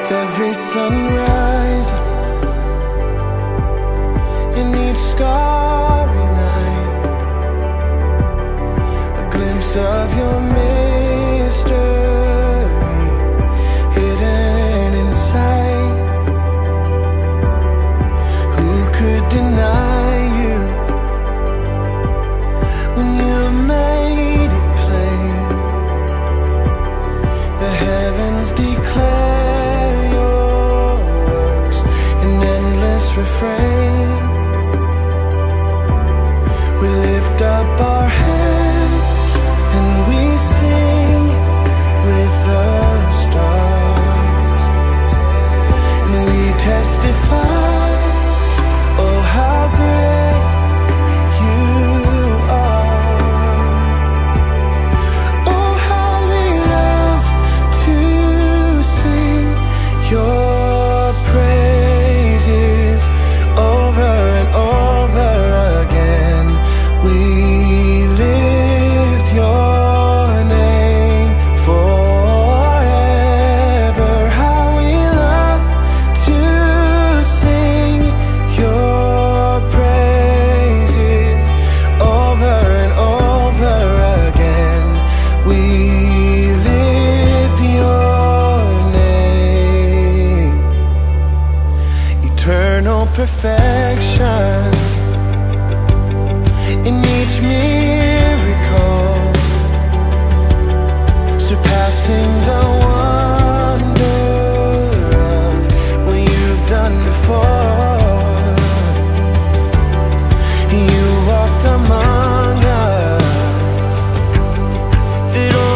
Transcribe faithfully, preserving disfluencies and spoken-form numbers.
Every sunrise in each starry night, a glimpse of your mystery hidden in sight. Who could deny you when you made it plain? The heavens declare refrain. We lift up our hands and we sing with the stars, and we testify, oh how great you are. Oh how we love to sing your praise over and over again. We lift your name forever. How we love to sing your praises over and over again. We lift your name. Eternal perfection in each miracle, surpassing the wonder of what you've done before. You walked among us that